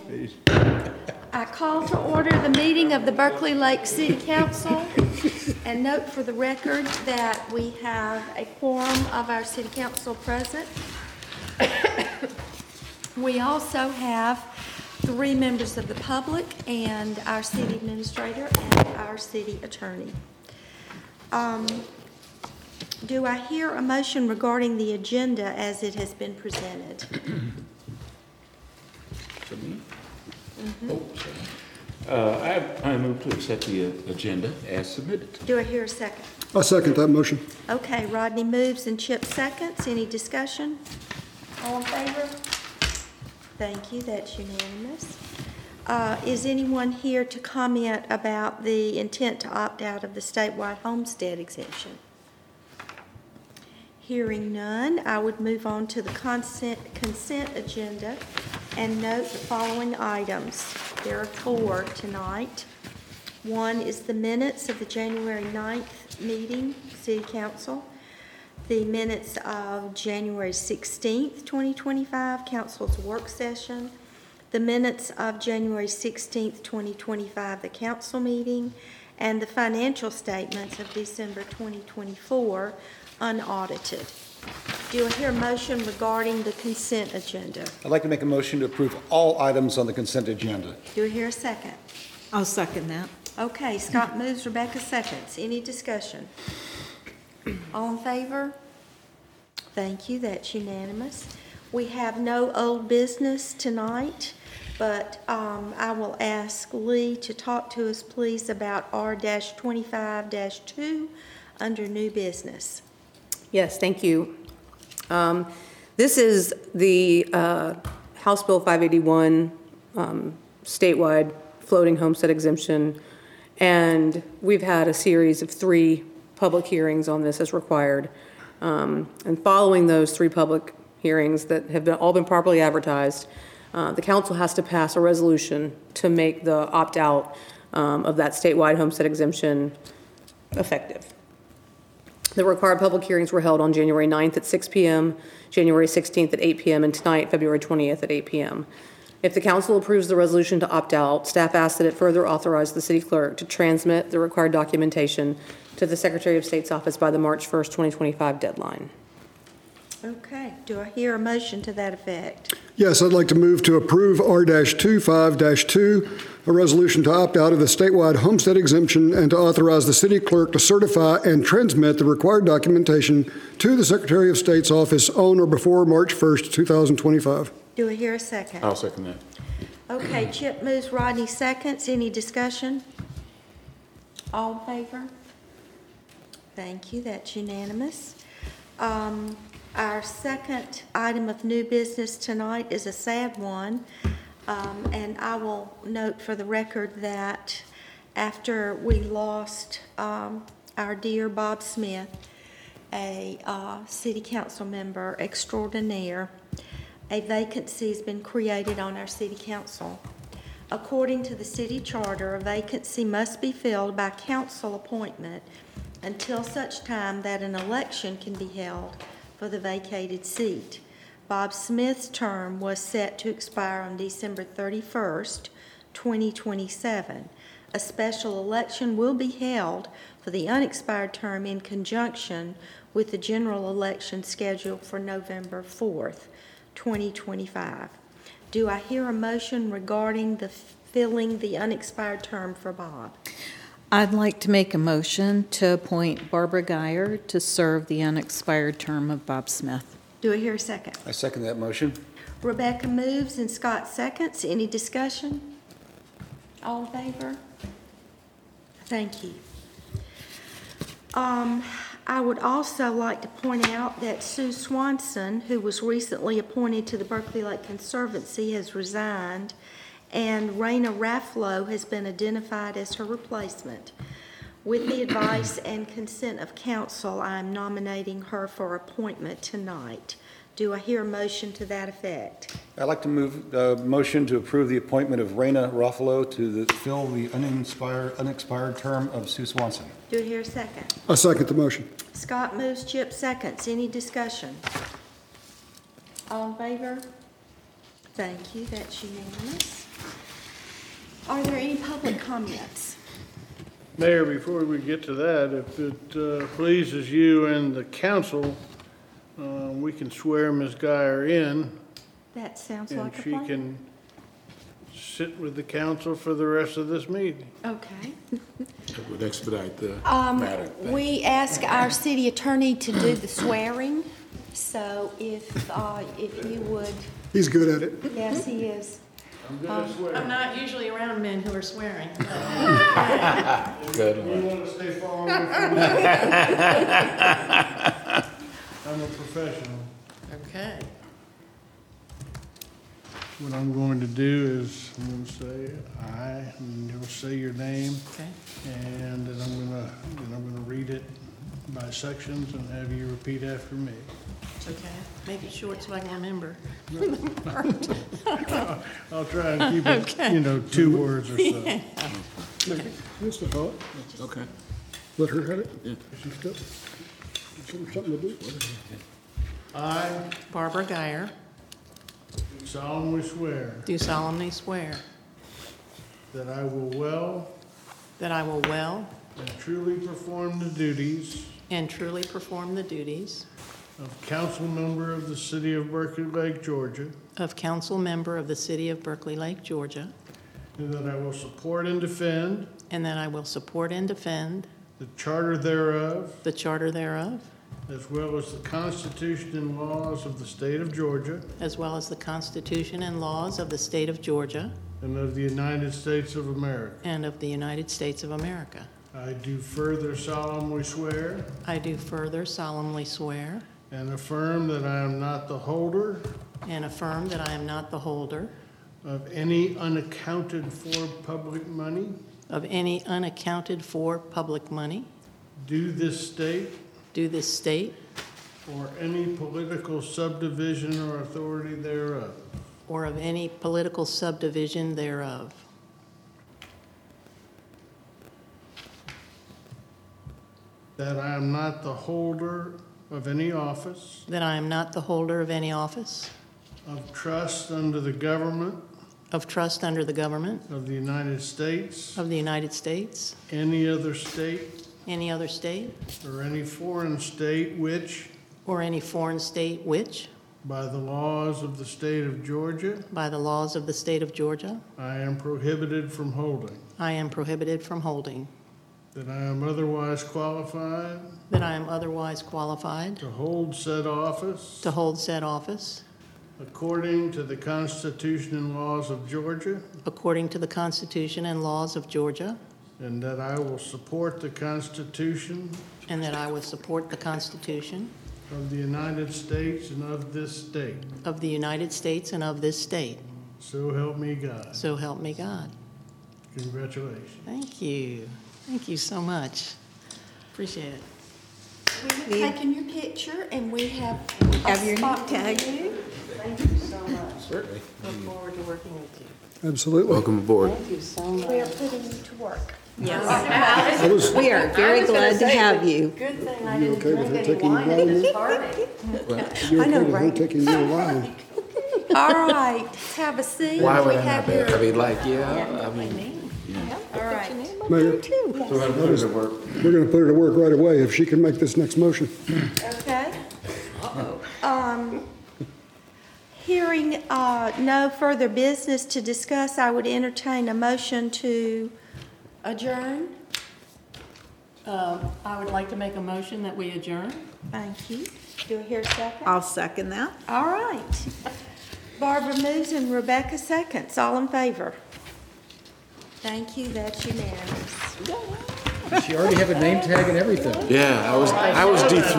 please. I call to order the meeting of the Berkeley Lake City Council and note for the record that we have a quorum of our city council present. We also have 3 members of the public and our city administrator and our city attorney. Do I hear a motion regarding the agenda as it has been presented? For me? I move to accept the agenda as submitted. Do I hear a second? I second that motion. Okay, Rodney moves and Chip seconds. Any discussion? All in favor? Thank you, that's unanimous. Is anyone here to comment about the intent to opt out of the statewide homestead exemption? Hearing none, I would move on to the consent agenda and note the following items. There are 4 tonight. 1 is the minutes of the January 9th meeting, City Council. The minutes of January 16th, 2025, Council's work session. The minutes of January 16th, 2025, the council meeting. And the financial statements of December 2024, unaudited. Do I hear a motion regarding the consent agenda? I'd like to make a motion to approve all items on the consent agenda. Do I hear a second? I'll second that. Okay, Scott moves, Rebecca seconds. Any discussion? All in favor? Thank you, that's unanimous. We have no old business tonight, but I will ask Lee to talk to us, please, about R-25-2 under new business. Yes, thank you. This is the House Bill 581 statewide floating homestead exemption, and we've had a series of 3 public hearings on this as required. And following those 3 public hearings that have all been properly advertised, the council has to pass a resolution to make the opt-out of that statewide homestead exemption effective. The required public hearings were held on January 9th at 6 p.m., January 16th at 8 p.m., and tonight, February 20th at 8 p.m. If the council approves the resolution to opt out, staff asks that it further authorize the city clerk to transmit the required documentation to the Secretary of State's office by the March 1st, 2025 deadline. Okay, do I hear a motion to that effect? Yes, I'd like to move to approve R-25-2, a resolution to opt out of the statewide homestead exemption and to authorize the city clerk to certify and transmit the required documentation to the Secretary of State's office on or before March 1st, 2025. Do I hear a second? I'll second that. Okay, Chip moves, Rodney seconds. Any discussion? All in favor? Thank you, that's unanimous. Our second item of new business tonight is a sad one, and I will note for the record that after we lost our dear Bob Smith, a city council member extraordinaire, a vacancy has been created on our city council. According to the city charter, a vacancy must be filled by council appointment until such time that an election can be held for the vacated seat. Bob Smith's term was set to expire on December 31st, 2027. A special election will be held for the unexpired term in conjunction with the general election scheduled for November 4th, 2025. Do I hear a motion regarding the filling the unexpired term for Bob? I'd like to make a motion to appoint Barbara Geyer to serve the unexpired term of Bob Smith. Do I hear a second? I second that motion. Rebecca moves and Scott seconds. Any discussion? All in favor? Thank you. I would also like to point out that Sue Swanson, who was recently appointed to the Berkeley Lake Conservancy, has resigned, and Raina Raffalo has been identified as her replacement. With the advice and consent of council, I am nominating her for appointment tonight. Do I hear a motion to that effect? I'd like to move the motion to approve the appointment of Raina Ruffalo to fill the unexpired term of Sue Swanson. Do I hear a second? I second the motion. Scott moves, Chip seconds. Any discussion? All in favor? Thank you, that's unanimous. Are there any public comments? Mayor, before we get to that, if it pleases you and the council, we can swear Ms. Guyer in, That sounds and like a she plan. can sit with the council for the rest of this meeting. Okay. That would expedite the matter. We ask our city attorney to do the swearing, so if you would, He's good at it. yes, he is. I'm not usually around men who are swearing. Good You one. want to stay far away from me? I'm a professional. Okay. What I'm going to do is, I'm going to say I, and you'll say your name, Okay. and then I'm gonna read it by sections and have you repeat after me. Okay. Make it short so I can remember. I'll try and keep Okay. it, 2 words or so. Mr. Poet, Okay. let her have it. Yeah. She's got something to do. I Barbara Guyer, solemnly swear do solemnly swear that I will well that I will well and truly perform the duties and truly perform the duties of council member of the city of Berkeley Lake, Georgia, of council member of the city of Berkeley Lake, Georgia, and that I will support and defend and that I will support and defend the charter thereof, the charter thereof, as well as the Constitution and laws of the state of Georgia as well as the Constitution and laws of the state of Georgia and of the United States of America. and of the United States of America. I do further solemnly swear I do further solemnly swear and affirm that I am not the holder and affirm that I am not the holder of any unaccounted for public money of any unaccounted for public money due this state due this state or any political subdivision or authority thereof, or of any political subdivision thereof, that I am not the holder of any office that I am not the holder of any office of trust under the government of trust under the government of the United States, of the United States, any other state, any other state, or any foreign state which, or any foreign state which, by the laws of the state of Georgia, by the laws of the state of Georgia, I am prohibited from holding, I am prohibited from holding, that I am otherwise qualified that I am otherwise qualified to hold said office to hold said office according to the Constitution and laws of Georgia, according to the Constitution and laws of Georgia, and that I will support the Constitution and that I will support the Constitution of the United States and of this state. of the United States and of this state. So help me God. So help me God. Congratulations. Thank you. Thank you so much. Appreciate it. We have taken your picture, and we have Have a your spot name for tag. you. Thank you so much. Certainly. Look forward to working with you. Absolutely. Welcome aboard. Thank you so much. We are putting you to work. I was, We are very glad to have you. Good thing I You didn't okay with drink her any taking wine your at line? this party. you I know, okay with her right? taking your line? All right, have a seat. Why We would I have not? your- I mean, like, yeah, I mean, All right. Mayor, so how to put it to work. we're going to put her to work right away if she can make this next motion. Okay. Hearing no further business to discuss, I would entertain a motion to adjourn. I would like to make a motion that we adjourn. Thank you. Do I hear a second? I'll second that. All right. Barbara moves and Rebecca seconds. All in favor? Thank you, that's unanimous. She already have a name tag and everything. Yeah, I was D3.